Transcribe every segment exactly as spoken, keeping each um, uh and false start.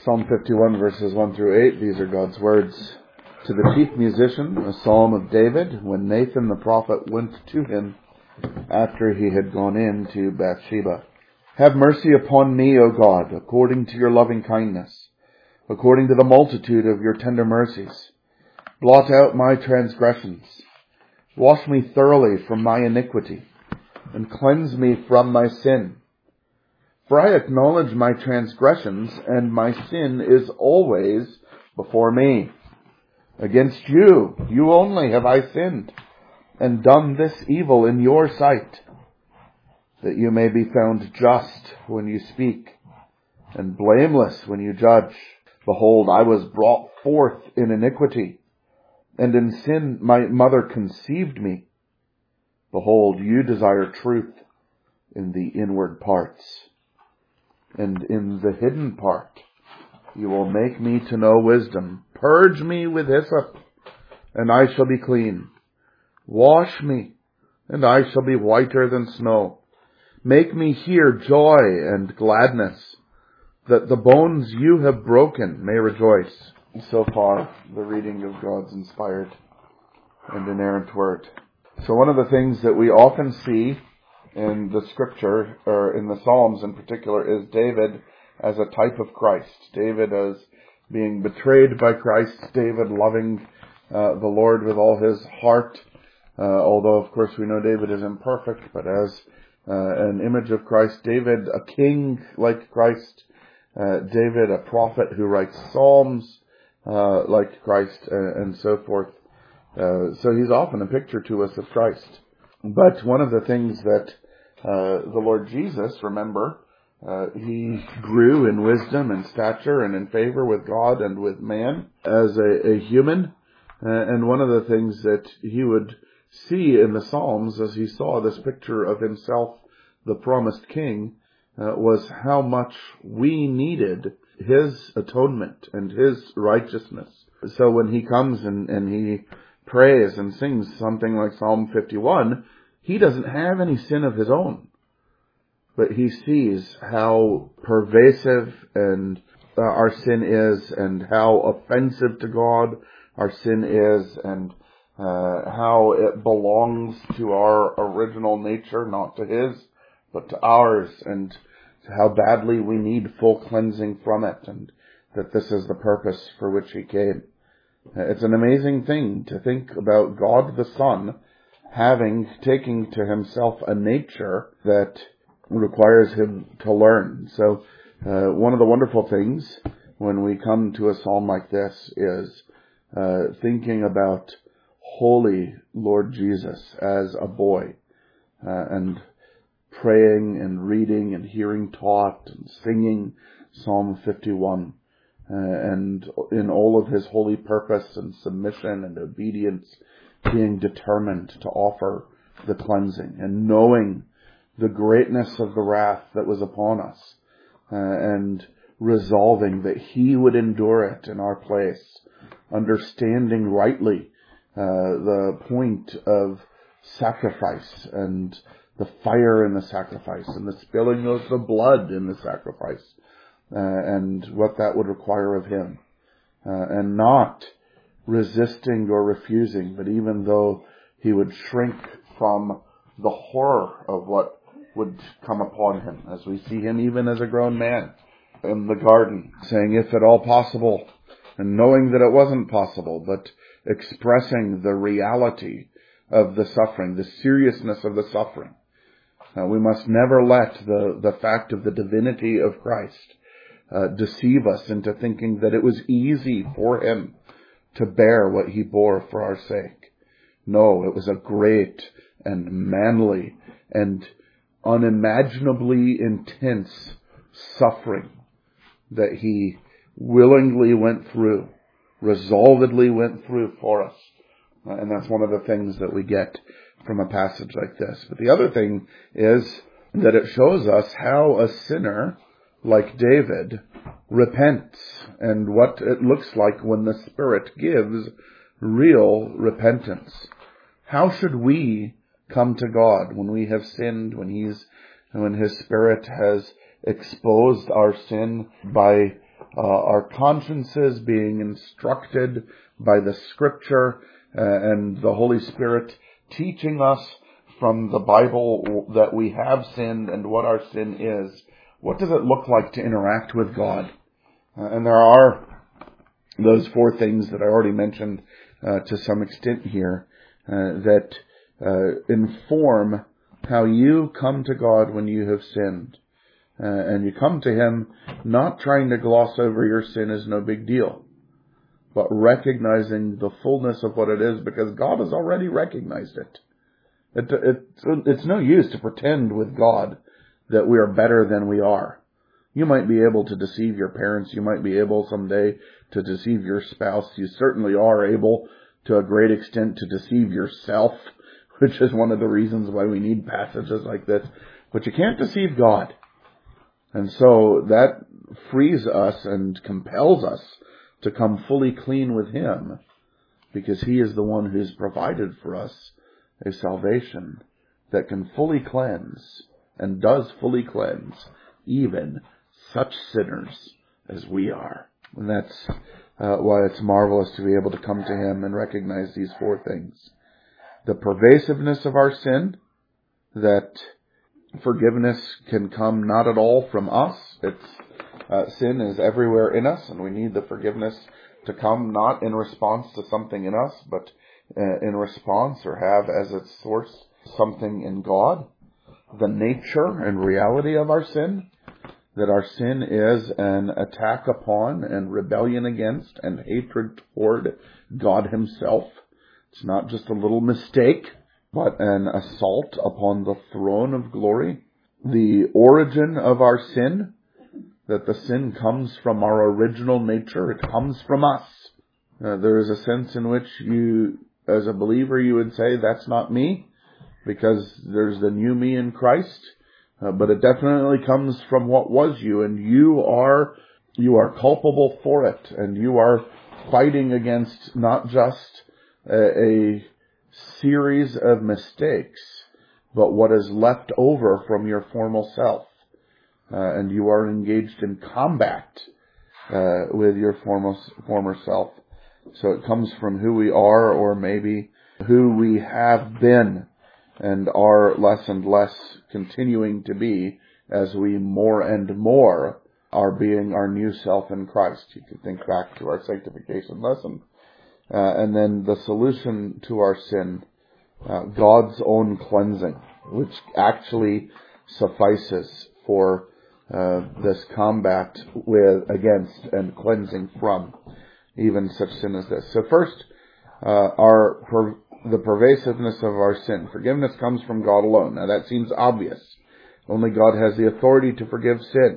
Psalm fifty-one, verses one through eight, these are God's words. To the chief musician, a psalm of David, when Nathan the prophet went to him after he had gone in to Bathsheba. Have mercy upon me, O God, according to your loving kindness, according to the multitude of your tender mercies. Blot out my transgressions. Wash me thoroughly from my iniquity, and cleanse me from my sin. For I acknowledge my transgressions, and my sin is always before me. Against you, you only have I sinned, and done this evil in your sight, that you may be found just when you speak, and blameless when you judge. Behold, I was brought forth in iniquity, and in sin my mother conceived me. Behold, you desire truth in the inward parts, and in the hidden part you will make me to know wisdom. Purge me with hyssop, and I shall be clean. Wash me, and I shall be whiter than snow. Make me hear joy and gladness, that the bones you have broken may rejoice. So far, the reading of God's inspired and inerrant word. So one of the things that we often see in the scripture, or in the Psalms in particular, is David as a type of Christ. David as being betrayed by Christ. David loving uh, the Lord with all his heart. Uh, although, of course, we know David is imperfect, but as uh, an image of Christ. David, a king like Christ. Uh, David, a prophet who writes psalms uh, like Christ, uh, and so forth. Uh, so he's often a picture to us of Christ. But one of the things that uh, the Lord Jesus, remember, uh, he grew in wisdom and stature and in favor with God and with man as a, a human. Uh, and one of the things that he would see in the Psalms as he saw this picture of himself, the promised king, uh, was how much we needed his atonement and his righteousness. So when he comes and, and he prays and sings something like Psalm fifty-one, he doesn't have any sin of his own, but he sees how pervasive and uh, our sin is, and how offensive to God our sin is, and uh, how it belongs to our original nature, not to his, but to ours, and how badly we need full cleansing from it, and that this is the purpose for which he came. It's an amazing thing to think about God the Son having, taking to himself a nature that requires him to learn. So uh, one of the wonderful things when we come to a psalm like this is uh, thinking about holy Lord Jesus as a boy, uh, and praying and reading and hearing taught and singing Psalm fifty-one. Uh, and in all of his holy purpose and submission and obedience, being determined to offer the cleansing, and knowing the greatness of the wrath that was upon us, uh, and resolving that he would endure it in our place, understanding rightly uh, the point of sacrifice, and the fire in the sacrifice, and the spilling of the blood in the sacrifice, Uh, and what that would require of him, uh, and not resisting or refusing, but even though he would shrink from the horror of what would come upon him, as we see him even as a grown man in the garden, saying, if at all possible, and knowing that it wasn't possible, but expressing the reality of the suffering, the seriousness of the suffering. Uh, we must never let the, the fact of the divinity of Christ Uh, deceive us into thinking that it was easy for him to bear what he bore for our sake. No, it was a great and manly and unimaginably intense suffering that he willingly went through, resolvedly went through for us. Uh, and that's one of the things that we get from a passage like this. But the other thing is that it shows us how a sinner like David repents, and what it looks like when the Spirit gives real repentance. How should we come to God when we have sinned, when He's, when His Spirit has exposed our sin by uh, our consciences being instructed by the Scripture uh, and the Holy Spirit teaching us from the Bible that we have sinned and what our sin is. What does it look like to interact with God? Uh, and there are those four things that I already mentioned uh, to some extent here uh, that uh, inform how you come to God when you have sinned. Uh, and you come to Him not trying to gloss over your sin as no big deal, but recognizing the fullness of what it is, because God has already recognized it. It, it. It's no use to pretend with God that we are better than we are. You might be able to deceive your parents. You might be able someday to deceive your spouse. You certainly are able to a great extent to deceive yourself, which is one of the reasons why we need passages like this. But you can't deceive God. And so that frees us and compels us to come fully clean with Him, because He is the one who's provided for us a salvation that can fully cleanse and does fully cleanse even such sinners as we are. And that's uh, why it's marvelous to be able to come to Him and recognize these four things. The pervasiveness of our sin, that forgiveness can come not at all from us. It's uh, sin is everywhere in us, and we need the forgiveness to come not in response to something in us, but uh, in response or have as its source something in God. The nature and reality of our sin, that our sin is an attack upon and rebellion against and hatred toward God Himself. It's not just a little mistake, but an assault upon the throne of glory. The origin of our sin, that the sin comes from our original nature. It comes from us. Uh, there is a sense in which you, as a believer, you would say, that's not me, because there's the new me in Christ. Uh, but it definitely comes from what was you, and you are, you are culpable for it, and you are fighting against not just a, a series of mistakes, but what is left over from your former self. Uh, and you are engaged in combat uh, with your former, former self. So it comes from who we are, or maybe who we have been and are less and less continuing to be as we more and more are being our new self in Christ. You can think back to our sanctification lesson. Uh, and then the solution to our sin, uh, God's own cleansing, which actually suffices for uh, this combat with, against, and cleansing from even such sin as this. So first, uh, our per, the pervasiveness of our sin. Forgiveness comes from God alone. Now that seems obvious. Only God has the authority to forgive sin.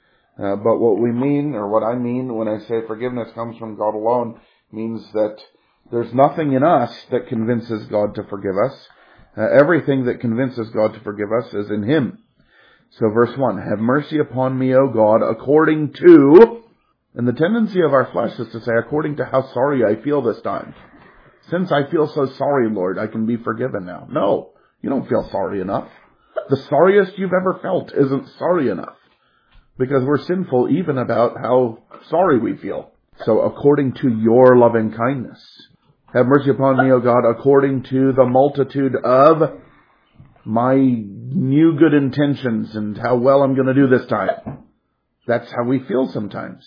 Uh, but what we mean, or what I mean when I say forgiveness comes from God alone, means that there's nothing in us that convinces God to forgive us. Uh, everything that convinces God to forgive us is in Him. So verse one, have mercy upon me, O God, according to, and the tendency of our flesh is to say, according to how sorry I feel this time. Since I feel so sorry, Lord, I can be forgiven now. No, you don't feel sorry enough. The sorriest you've ever felt isn't sorry enough, because we're sinful even about how sorry we feel. So according to your loving kindness, have mercy upon me, O God, according to the multitude of my new good intentions and how well I'm going to do this time. That's how we feel sometimes.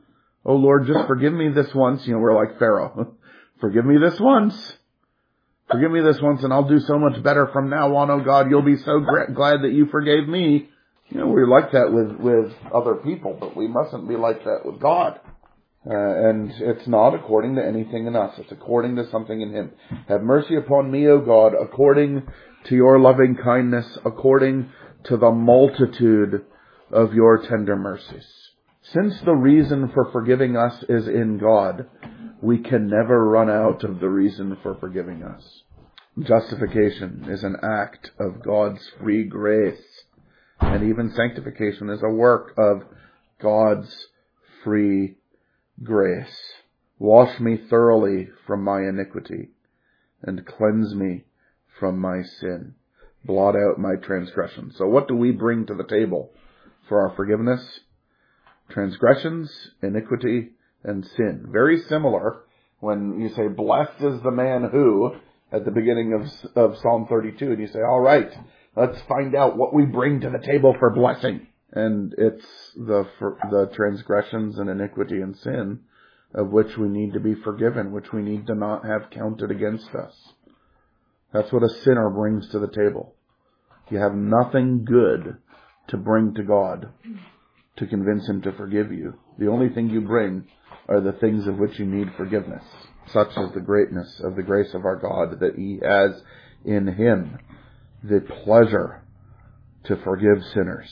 Oh Lord, just forgive me this once. You know, we're like Pharaoh. Forgive me this once. Forgive me this once and I'll do so much better from now on. Oh God, you'll be so gra- glad that you forgave me. You know, we're like that with, with other people, but we mustn't be like that with God. Uh, and it's not according to anything in us. It's according to something in Him. Have mercy upon me, O God, according to your loving kindness, according to the multitude of your tender mercies. Since the reason for forgiving us is in God, we can never run out of the reason for forgiving us. Justification is an act of God's free grace. And even sanctification is a work of God's free grace. Wash me thoroughly from my iniquity and cleanse me from my sin. Blot out my transgression. So what do we bring to the table for our forgiveness? Transgressions, iniquity, and sin. Very similar when you say, blessed is the man who, at the beginning of, of Psalm thirty-two, and you say, all right, let's find out what we bring to the table for blessing. And it's the for, the transgressions and iniquity and sin of which we need to be forgiven, which we need to not have counted against us. That's what a sinner brings to the table. You have nothing good to bring to God to convince Him to forgive you. The only thing you bring are the things of which you need forgiveness. Such is the greatness of the grace of our God, that He has in Him the pleasure to forgive sinners.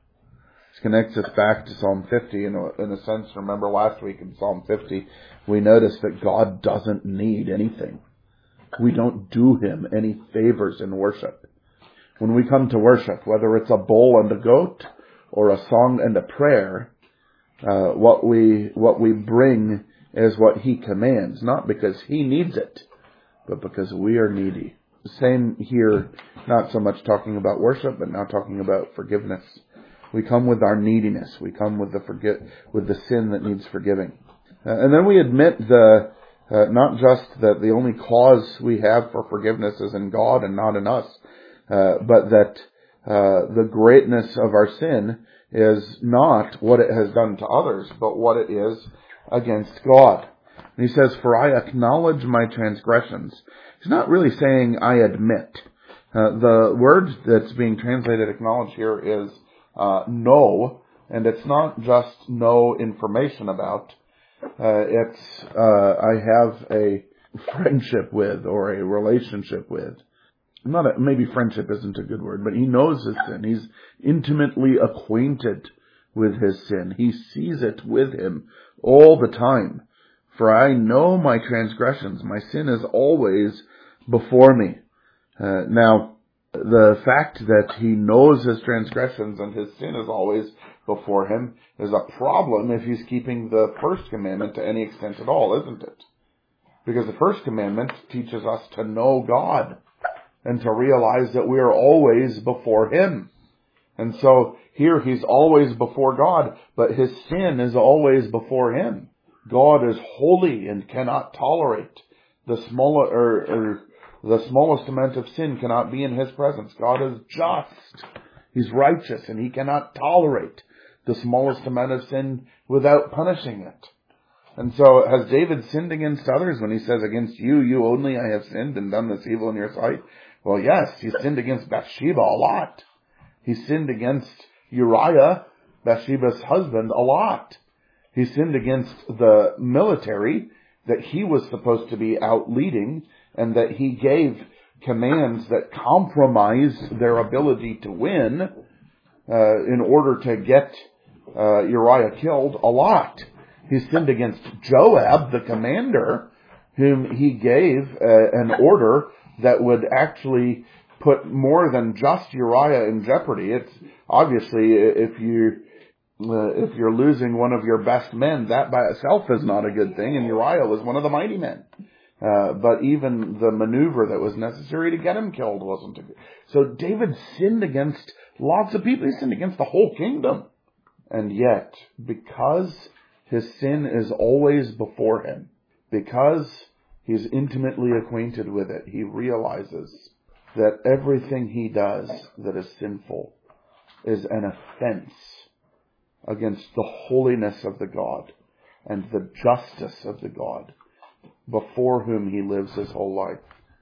This connects us back to Psalm fifty. In a, in a sense, remember last week in Psalm fifty, we noticed that God doesn't need anything. We don't do Him any favors in worship. When we come to worship, whether it's a bull and a goat or a song and a prayer, uh, what we what we bring is what He commands, not because He needs it, but because we are needy. Same here, not so much talking about worship, but now talking about forgiveness. We come with our neediness. We come with the forget with the sin that needs forgiving, uh, and then we admit the uh, not just that the only cause we have for forgiveness is in God and not in us, uh, but that uh, the greatness of our sin is not what it has done to others, but what it is against God. And he says, "For I acknowledge my transgressions." He's not really saying I admit. Uh, the word that's being translated acknowledge here is uh, know, and it's not just know information about. Uh, it's uh, I have a friendship with or a relationship with. Not a, maybe friendship isn't a good word, but he knows his sin. He's intimately acquainted with his sin. He sees it with him all the time. For I know my transgressions. My sin is always before me. Uh, now, the fact that he knows his transgressions and his sin is always before him is a problem if he's keeping the first commandment to any extent at all, isn't it? Because the first commandment teaches us to know God and to realize that we are always before Him. And so here he's always before God, but his sin is always before him. God is holy and cannot tolerate the smaller or, or the smallest amount of sin cannot be in His presence. God is just. He's righteous and He cannot tolerate the smallest amount of sin without punishing it. And so has David sinned against others when he says, against you, you only I have sinned and done this evil in your sight? Well, yes, he sinned against Bathsheba a lot. He sinned against Uriah, Bathsheba's husband, a lot. He sinned against the military that he was supposed to be out leading, and that he gave commands that compromised their ability to win uh, in order to get uh, Uriah killed a lot. He sinned against Joab, the commander, whom he gave uh, an order that would actually put more than just Uriah in jeopardy. It's obviously, if you uh, if you're losing one of your best men, that by itself is not a good thing. And Uriah was one of the mighty men. Uh, but even the maneuver that was necessary to get him killed wasn't a good. So David sinned against lots of people. He sinned against the whole kingdom. And yet, because his sin is always before him, because he's intimately acquainted with it, he realizes that everything he does that is sinful is an offense against the holiness of the God and the justice of the God before whom he lives his whole life.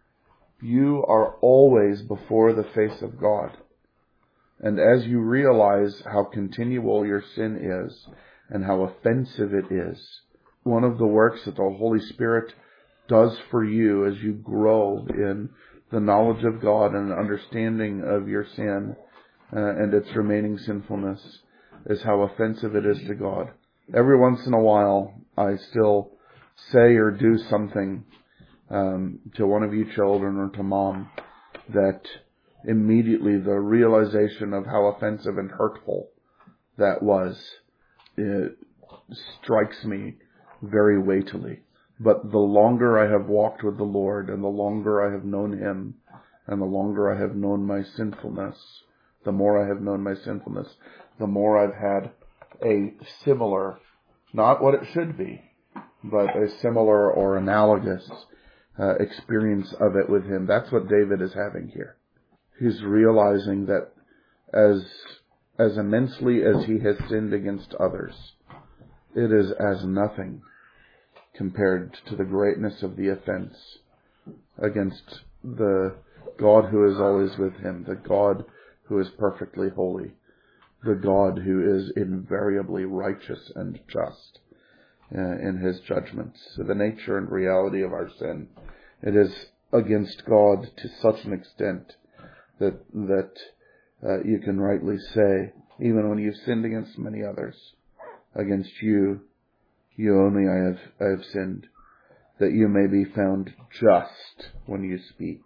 You are always before the face of God. And as you realize how continual your sin is and how offensive it is, one of the works that the Holy Spirit does for you as you grow in the knowledge of God and understanding of your sin uh, and its remaining sinfulness is how offensive it is to God. Every once in a while, I still say or do something um, to one of you children or to mom that immediately the realization of how offensive and hurtful that was, it strikes me very weightily. But the longer I have walked with the Lord and the longer I have known Him and the longer I have known my sinfulness, the more I have known my sinfulness, the more I've had a similar, not what it should be, but a similar or analogous uh, experience of it with him. That's what David is having here. He's realizing that as as immensely as he has sinned against others, it is as nothing compared to the greatness of the offense against the God who is always with him, the God who is perfectly holy, the God who is invariably righteous and just uh, in his judgments. So the nature and reality of our sin, it is against God to such an extent that that uh, you can rightly say, even when you've sinned against many others, against you, you only I have, I have sinned, that you may be found just when you speak,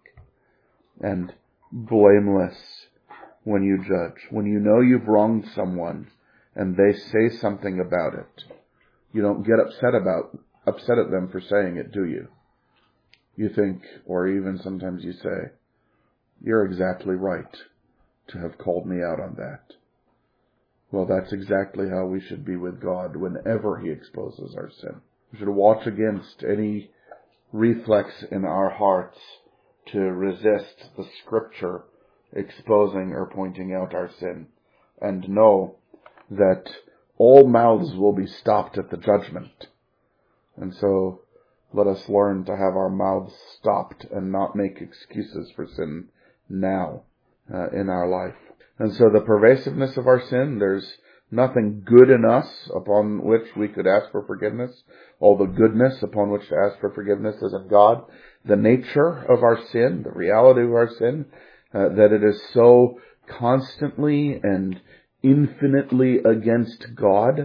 and blameless when you judge. When you know you've wronged someone, and they say something about it, you don't get upset about upset at them for saying it, do you? You think, or even sometimes you say, you're exactly right to have called me out on that. Well, that's exactly how we should be with God whenever he exposes our sin. We should watch against any reflex in our hearts to resist the Scripture exposing or pointing out our sin, and know that all mouths will be stopped at the judgment. And so let us learn to have our mouths stopped and not make excuses for sin now uh, in our life. And so the pervasiveness of our sin, there's nothing good in us upon which we could ask for forgiveness. All the goodness upon which to ask for forgiveness is in God. The nature of our sin, the reality of our sin, uh, that it is so constantly and infinitely against God,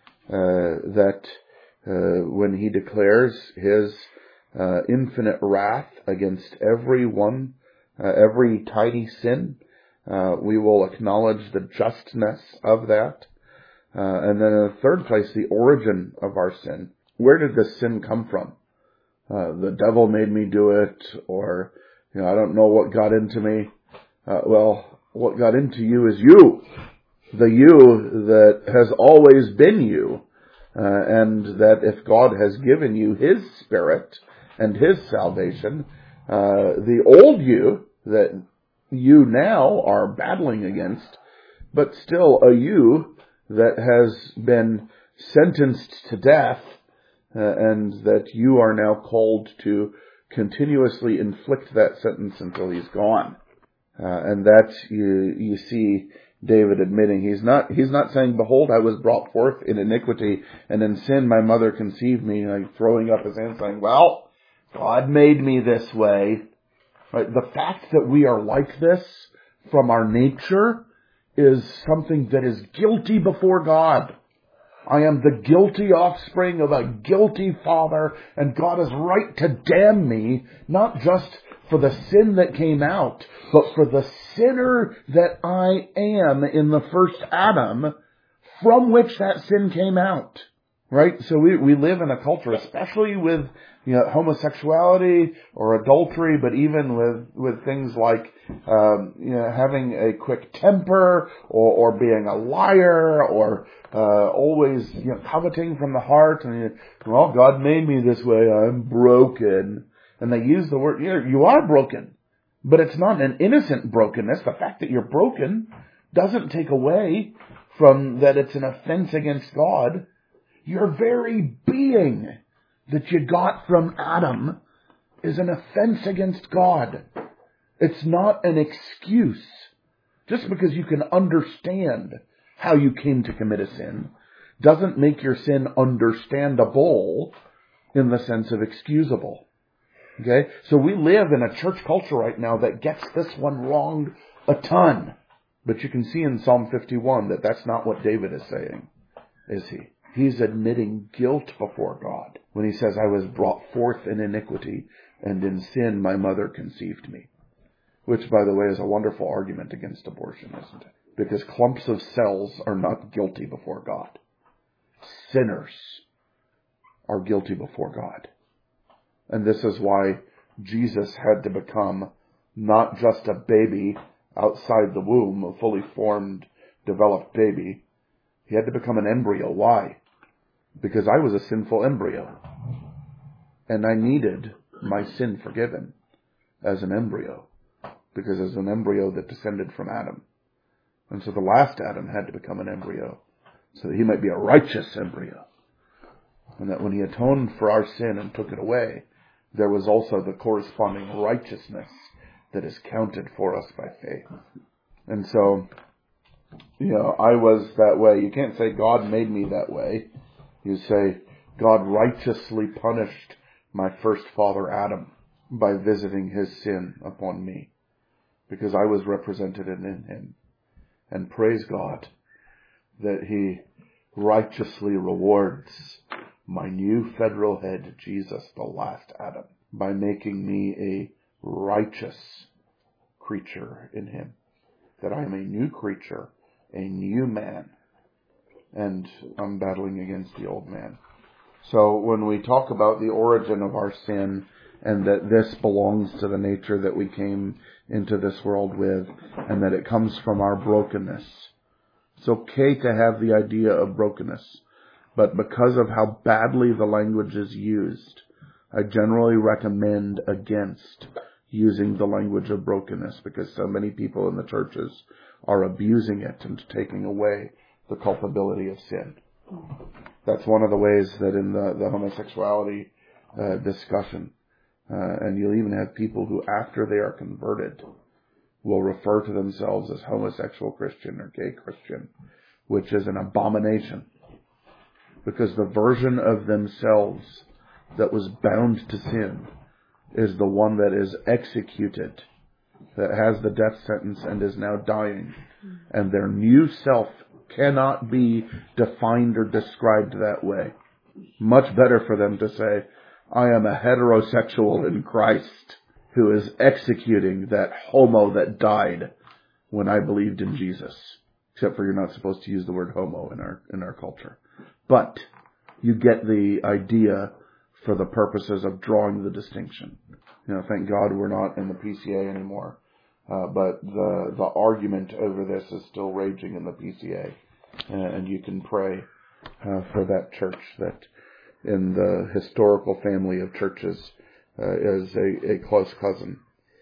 uh, that uh, when he declares his uh, infinite wrath against every one, uh, every tiny sin, Uh, we will acknowledge the justness of that. Uh, and then in the third place, the origin of our sin. Where did this sin come from? Uh, the devil made me do it, or, you know, I don't know what got into me. Uh, well, what got into you is you. The you that has always been you. Uh, and that if God has given you his Spirit and his salvation, uh, the old you that you now are battling against, but still a you that has been sentenced to death, uh, and that you are now called to continuously inflict that sentence until he's gone. Uh, and that you you see David admitting. He's not he's not saying, behold, I was brought forth in iniquity, and in sin my mother conceived me, like throwing up his hands saying, well, God made me this way. Right? The fact that we are like this from our nature is something that is guilty before God. I am the guilty offspring of a guilty father, and God is right to damn me, not just for the sin that came out, but for the sinner that I am in the first Adam, from which that sin came out. Right? So we, we live in a culture, especially with, you know, homosexuality or adultery, but even with, with things like, um, you know, having a quick temper, or, or being a liar, or, uh, always, you know, coveting from the heart. And, you know, well, God made me this way. I'm broken. And they use the word, you know, you are broken, but it's not an innocent brokenness. The fact that you're broken doesn't take away from that it's an offense against God. Your very being that you got from Adam is an offense against God. It's not an excuse. Just because you can understand how you came to commit a sin doesn't make your sin understandable in the sense of excusable. Okay? So we live in a church culture right now that gets this one wrong a ton. But you can see in Psalm fifty-one that that's not what David is saying, is he? He's admitting guilt before God when he says, I was brought forth in iniquity, and in sin my mother conceived me. Which, by the way, is a wonderful argument against abortion, isn't it? Because clumps of cells are not guilty before God. Sinners are guilty before God. And this is why Jesus had to become not just a baby outside the womb, a fully formed, developed baby. He had to become an embryo. Why? Because I was a sinful embryo. And I needed my sin forgiven as an embryo. Because as an embryo that descended from Adam. And so the last Adam had to become an embryo. So that he might be a righteous embryo. And that when he atoned for our sin and took it away, there was also the corresponding righteousness that is counted for us by faith. And so, you know, I was that way. You can't say God made me that way. You say God righteously punished my first father Adam by visiting his sin upon me. Because I was represented in him. And praise God that he righteously rewards my new federal head, Jesus, the last Adam, by making me a righteous creature in him. That I am a new creature, a new man, and I'm battling against the old man. So when we talk about the origin of our sin, and that this belongs to the nature that we came into this world with, and that it comes from our brokenness, it's okay to have the idea of brokenness. But because of how badly the language is used, I generally recommend against using the language of brokenness, because so many people in the churches are abusing it and taking away the culpability of sin. That's one of the ways that in the, the homosexuality uh, discussion, uh, and you'll even have people who, after they are converted, will refer to themselves as homosexual Christian or gay Christian, which is an abomination. Because the version of themselves that was bound to sin is the one that is executed, that has the death sentence and is now dying. And their new self cannot be defined or described that way. Much better for them to say, I am a heterosexual in Christ who is executing that homo that died when I believed in Jesus. Except for you're not supposed to use the word homo in our in our culture. But you get the idea for the purposes of drawing the distinction. You know, thank God we're not in the P C A anymore. Uh, but the the argument over this is still raging in the P C A. Uh, and you can pray uh, for that church that in the historical family of churches uh, is a, a close cousin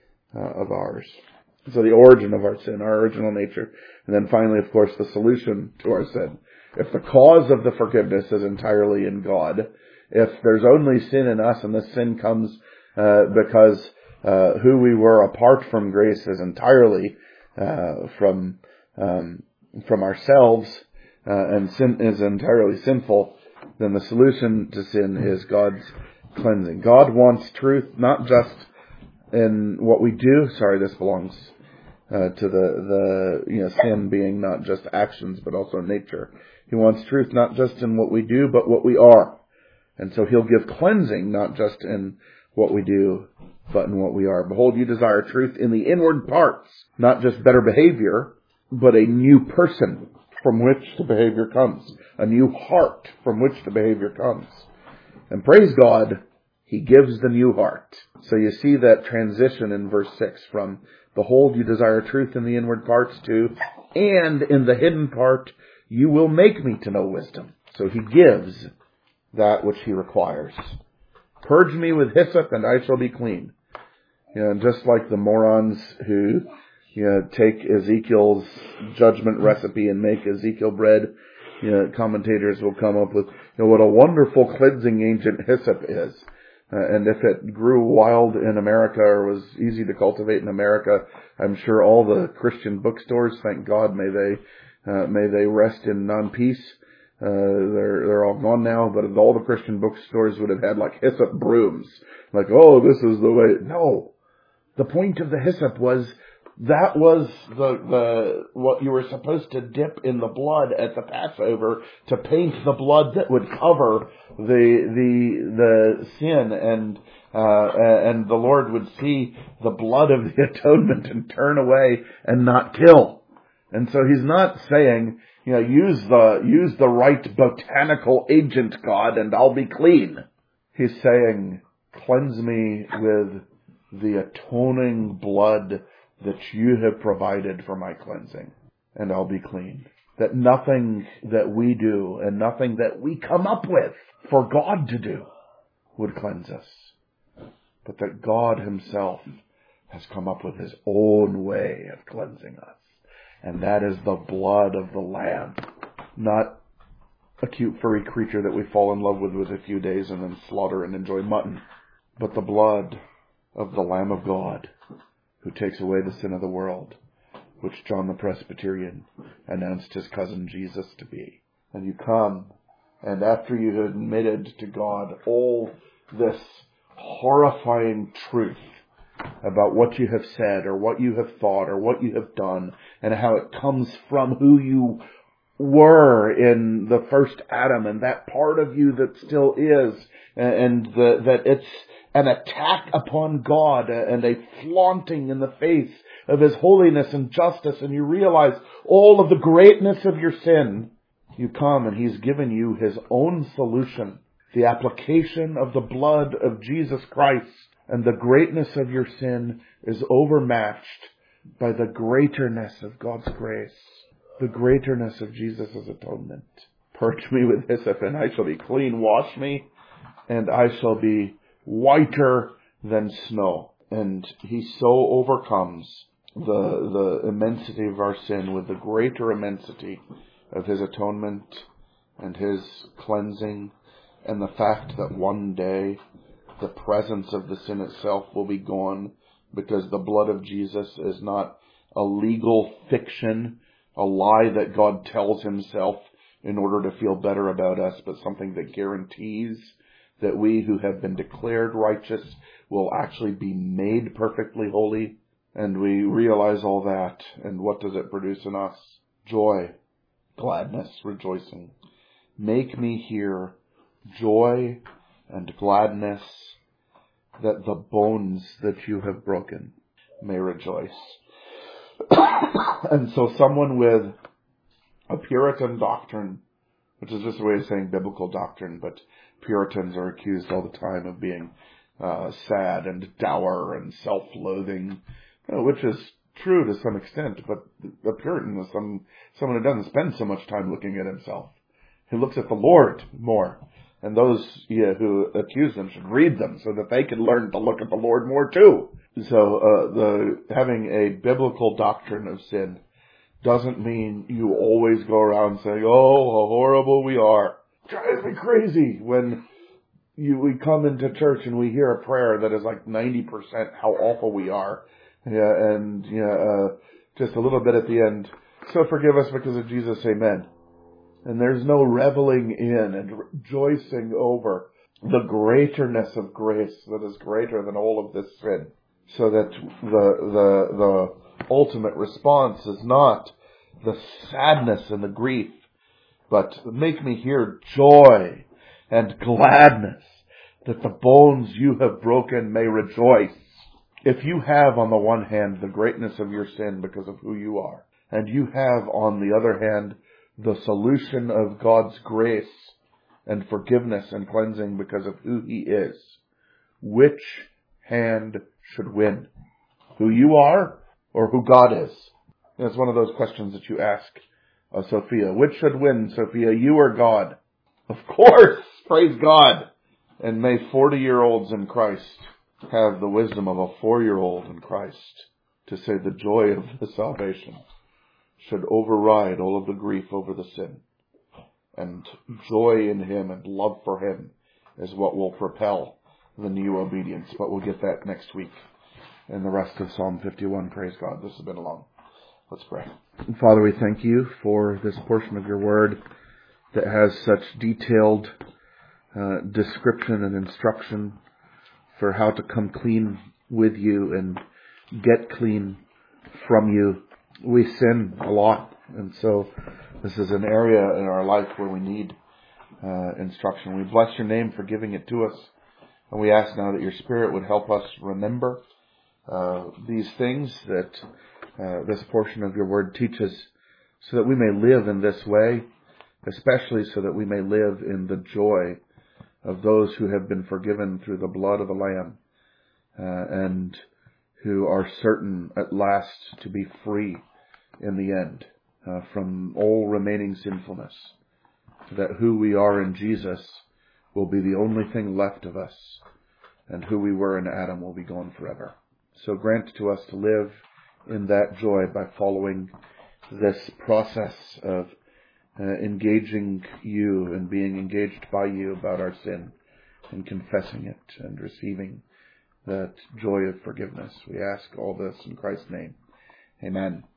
uh, of ours. So the origin of our sin, our original nature. And then finally, of course, the solution to our sin. If the cause of the forgiveness is entirely in God, if there's only sin in us and this sin comes uh, because uh, who we were apart from grace is entirely uh, from um, from ourselves uh, and sin is entirely sinful, then the solution to sin is God's cleansing. God wants truth not just in what we do. Sorry, this belongs uh, to the, the you know sin being not just actions but also nature. He wants truth not just in what we do, but what we are. And so he'll give cleansing not just in what we do, but in what we are. Behold, you desire truth in the inward parts, not just better behavior, but a new person from which the behavior comes, a new heart from which the behavior comes. And praise God, he gives the new heart. So you see that transition in verse six from, behold, you desire truth in the inward parts to, and in the hidden part, you will make me to know wisdom. So he gives that which he requires. Purge me with hyssop and I shall be clean. You know, just like the morons who, you know, take Ezekiel's judgment recipe and make Ezekiel bread, you know, commentators will come up with, you know, what a wonderful cleansing agent hyssop is. Uh, and if it grew wild in America or was easy to cultivate in America, I'm sure all the Christian bookstores, thank God, may they Uh, may they rest in non-peace. Uh, they're, they're all gone now, but all the Christian bookstores would have had like hyssop brooms. Like, oh, this is the way. No. The point of the hyssop was that was the, the, what you were supposed to dip in the blood at the Passover to paint the blood that would cover the, the, the sin, and, uh, and the Lord would see the blood of the atonement and turn away and not kill. And so he's not saying, you know, use the, use the right botanical agent, God, and I'll be clean. He's saying, cleanse me with the atoning blood that you have provided for my cleansing, and I'll be clean. that nothing that we do and nothing that we come up with for God to do would cleanse us, but that God himself has come up with his own way of cleansing us. And that is the blood of the Lamb, not a cute furry creature that we fall in love with with a few days and then slaughter and enjoy mutton, but the blood of the Lamb of God who takes away the sin of the world, which John the Presbyterian announced his cousin Jesus to be. And you come, and after you've admitted to God all this horrifying truth about what you have said or what you have thought or what you have done and how it comes from who you were in the first Adam and that part of you that still is, and the, that it's an attack upon God and a flaunting in the face of his holiness and justice, and you realize all of the greatness of your sin, you come and he's given you his own solution, the application of the blood of Jesus Christ, and the greatness of your sin is overmatched by the greaterness of God's grace, the greaterness of Jesus' atonement. Purge me with hyssop, and I shall be clean. Wash me, and I shall be whiter than snow. And he so overcomes the the immensity of our sin with the greater immensity of his atonement and his cleansing, and the fact that one day the presence of the sin itself will be gone, because the blood of Jesus is not a legal fiction, a lie that God tells himself in order to feel better about us, but something that guarantees that we who have been declared righteous will actually be made perfectly holy. And we realize all that, and what does it produce in us? Joy, gladness, rejoicing. Make me hear joy and gladness, that the bones that you have broken may rejoice. And so someone with a Puritan doctrine, which is just a way of saying biblical doctrine, but Puritans are accused all the time of being uh, sad and dour and self-loathing, you know, which is true to some extent, but a Puritan is some, someone who doesn't spend so much time looking at himself. He looks at the Lord more. And those yeah, who accuse them should read them so that they can learn to look at the Lord more too. So uh, the having a biblical doctrine of sin doesn't mean you always go around saying, "Oh, how horrible we are." It drives me crazy when you we come into church and we hear a prayer that is like ninety percent how awful we are. Yeah, and yeah, uh, just a little bit at the end. So forgive us because of Jesus, amen. And there's no reveling in and rejoicing over the greaterness of grace that is greater than all of this sin. So that the, the, the ultimate response is not the sadness and the grief, but make me hear joy and gladness, that the bones you have broken may rejoice. If you have on the one hand the greatness of your sin because of who you are, and you have on the other hand the solution of God's grace and forgiveness and cleansing because of who he is, which hand should win? Who you are or who God is? It's one of those questions that you ask uh, Sophia. Which should win, Sophia, you or God? Of course, praise God. And may forty-year-olds in Christ have the wisdom of a four-year-old in Christ to say the joy of the salvation should override all of the grief over the sin. And joy in him and love for him is what will propel the new obedience. But we'll get that next week in the rest of Psalm fifty-one. Praise God. This has been long. Let's pray. Father, we thank you for this portion of your word that has such detailed uh, description and instruction for how to come clean with you and get clean from you. We sin a lot, and so this is an area in our life where we need uh, instruction. We bless your name for giving it to us, and we ask now that your Spirit would help us remember uh, these things that uh, this portion of your word teaches, so that we may live in this way, especially so that we may live in the joy of those who have been forgiven through the blood of the Lamb, uh, and who are certain at last to be free in the end. uh, from all remaining sinfulness, that who we are in Jesus will be the only thing left of us, and who we were in Adam will be gone forever. So grant to us to live in that joy by following this process of uh, engaging you and being engaged by you about our sin and confessing it and receiving that joy of forgiveness. We ask all this in Christ's name. Amen.